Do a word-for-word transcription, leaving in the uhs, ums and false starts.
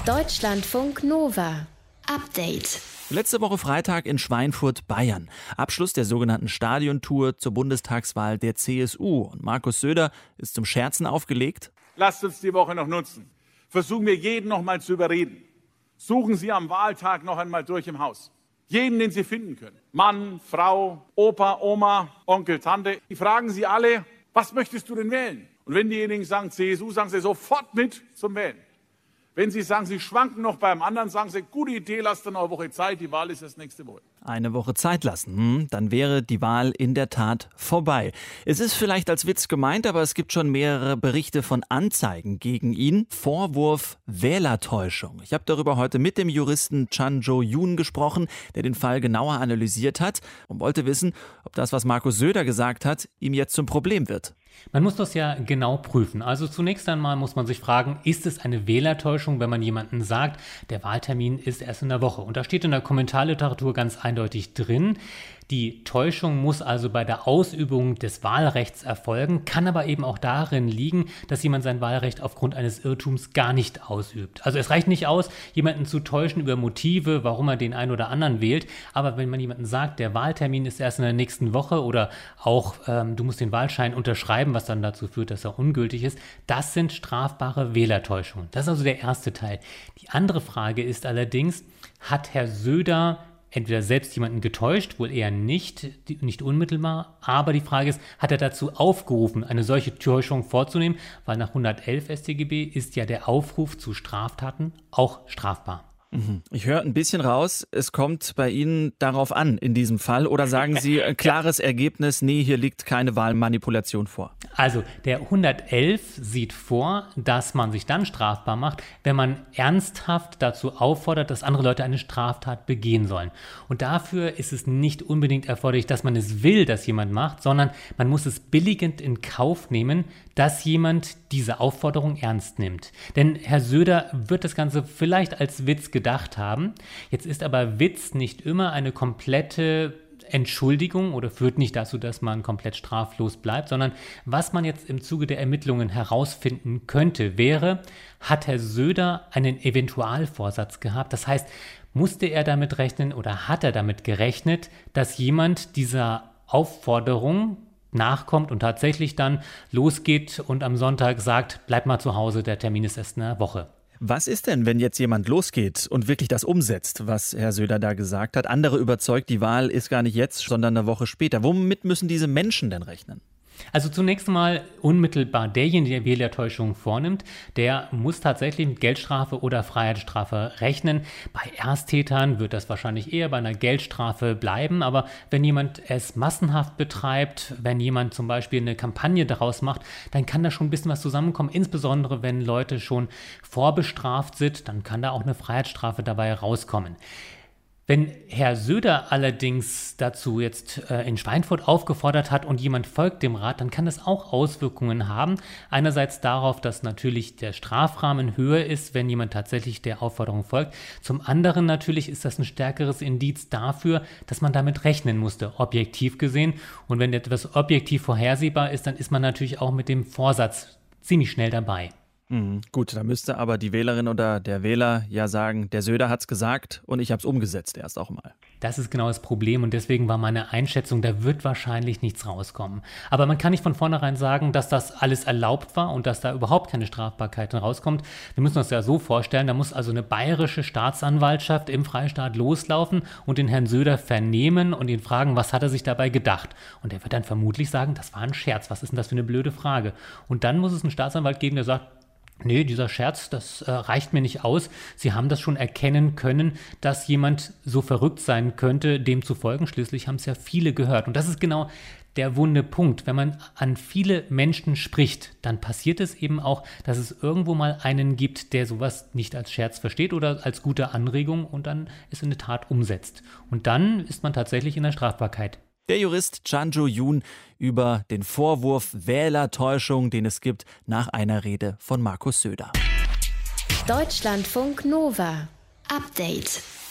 Deutschlandfunk Nova. Update. Letzte Woche Freitag in Schweinfurt, Bayern. Abschluss der sogenannten Stadiontour zur Bundestagswahl der C S U. Und Markus Söder ist zum Scherzen aufgelegt. Lasst uns die Woche noch nutzen. Versuchen wir jeden noch mal zu überreden. Suchen Sie am Wahltag noch einmal durch im Haus. Jeden, den Sie finden können. Mann, Frau, Opa, Oma, Onkel, Tante. Die fragen Sie alle, was möchtest du denn wählen? Und wenn diejenigen sagen C S U, sagen Sie sofort mit zum Wählen. Wenn Sie sagen, Sie schwanken noch beim anderen, sagen Sie, gute Idee, lasst dann eine Woche Zeit, die Wahl ist erst nächste Woche. Eine Woche Zeit lassen, hm, dann wäre die Wahl in der Tat vorbei. Es ist vielleicht als Witz gemeint, aber es gibt schon mehrere Berichte von Anzeigen gegen ihn. Vorwurf Wählertäuschung. Ich habe darüber heute mit dem Juristen Chan Jo-yoon gesprochen, der den Fall genauer analysiert hat und wollte wissen, ob das, was Markus Söder gesagt hat, ihm jetzt zum Problem wird. Man muss das ja genau prüfen. Also zunächst einmal muss man sich fragen, ist es eine Wählertäuschung, wenn man jemandem sagt, der Wahltermin ist erst in der Woche? Und da steht in der Kommentarliteratur ganz eindeutig drin, die Täuschung muss also bei der Ausübung des Wahlrechts erfolgen, kann aber eben auch darin liegen, dass jemand sein Wahlrecht aufgrund eines Irrtums gar nicht ausübt. Also es reicht nicht aus, jemanden zu täuschen über Motive, warum er den einen oder anderen wählt, aber wenn man jemandem sagt, der Wahltermin ist erst in der nächsten Woche oder auch ähm, du musst den Wahlschein unterschreiben, was dann dazu führt, dass er ungültig ist, das sind strafbare Wählertäuschungen. Das ist also der erste Teil. Die andere Frage ist allerdings, hat Herr Söder entweder selbst jemanden getäuscht, wohl eher nicht, nicht unmittelbar, aber die Frage ist, hat er dazu aufgerufen, eine solche Täuschung vorzunehmen, weil nach hundertelf S t G B ist ja der Aufruf zu Straftaten auch strafbar. Ich höre ein bisschen raus, es kommt bei Ihnen darauf an in diesem Fall, oder sagen Sie ein klares Ergebnis, nee, hier liegt keine Wahlmanipulation vor? Also der hundertelf sieht vor, dass man sich dann strafbar macht, wenn man ernsthaft dazu auffordert, dass andere Leute eine Straftat begehen sollen. Und dafür ist es nicht unbedingt erforderlich, dass man es will, dass jemand macht, sondern man muss es billigend in Kauf nehmen, dass jemand diese Aufforderung ernst nimmt. Denn Herr Söder wird das Ganze vielleicht als Witz gedacht haben. Jetzt ist aber Witz nicht immer eine komplette Entschuldigung oder führt nicht dazu, dass man komplett straflos bleibt, sondern was man jetzt im Zuge der Ermittlungen herausfinden könnte, wäre, hat Herr Söder einen Eventualvorsatz gehabt? Das heißt, musste er damit rechnen oder hat er damit gerechnet, dass jemand dieser Aufforderung nachkommt und tatsächlich dann losgeht und am Sonntag sagt, bleib mal zu Hause, der Termin ist erst in einer Woche. Was ist denn, wenn jetzt jemand losgeht und wirklich das umsetzt, was Herr Söder da gesagt hat? Andere überzeugt, die Wahl ist gar nicht jetzt, sondern eine Woche später. Womit müssen diese Menschen denn rechnen? Also zunächst einmal unmittelbar derjenige, der Wählertäuschung vornimmt, der muss tatsächlich mit Geldstrafe oder Freiheitsstrafe rechnen. Bei Ersttätern wird das wahrscheinlich eher bei einer Geldstrafe bleiben, aber wenn jemand es massenhaft betreibt, wenn jemand zum Beispiel eine Kampagne daraus macht, dann kann da schon ein bisschen was zusammenkommen, insbesondere wenn Leute schon vorbestraft sind, dann kann da auch eine Freiheitsstrafe dabei rauskommen. Wenn Herr Söder allerdings dazu jetzt äh, in Schweinfurt aufgefordert hat und jemand folgt dem Rat, dann kann das auch Auswirkungen haben. Einerseits darauf, dass natürlich der Strafrahmen höher ist, wenn jemand tatsächlich der Aufforderung folgt. Zum anderen natürlich ist das ein stärkeres Indiz dafür, dass man damit rechnen musste, objektiv gesehen. Und wenn etwas objektiv vorhersehbar ist, dann ist man natürlich auch mit dem Vorsatz ziemlich schnell dabei. Mhm, gut, da müsste aber die Wählerin oder der Wähler ja sagen, der Söder hat's gesagt und ich habe es umgesetzt erst auch mal. Das ist genau das Problem und deswegen war meine Einschätzung, da wird wahrscheinlich nichts rauskommen. Aber man kann nicht von vornherein sagen, dass das alles erlaubt war und dass da überhaupt keine Strafbarkeit rauskommt. Wir müssen uns ja so vorstellen, da muss also eine bayerische Staatsanwaltschaft im Freistaat loslaufen und den Herrn Söder vernehmen und ihn fragen, was hat er sich dabei gedacht? Und er wird dann vermutlich sagen, das war ein Scherz, was ist denn das für eine blöde Frage? Und dann muss es einen Staatsanwalt geben, der sagt, nee, dieser Scherz, das äh, reicht mir nicht aus. Sie haben das schon erkennen können, dass jemand so verrückt sein könnte, dem zu folgen. Schließlich haben es ja viele gehört. Und das ist genau der wunde Punkt. Wenn man an viele Menschen spricht, dann passiert es eben auch, dass es irgendwo mal einen gibt, der sowas nicht als Scherz versteht oder als gute Anregung und dann es in eine Tat umsetzt. Und dann ist man tatsächlich in der Strafbarkeit. Der Jurist Chan Jo-yoon über den Vorwurf Wählertäuschung, den es gibt, nach einer Rede von Markus Söder. Deutschlandfunk Nova. Update.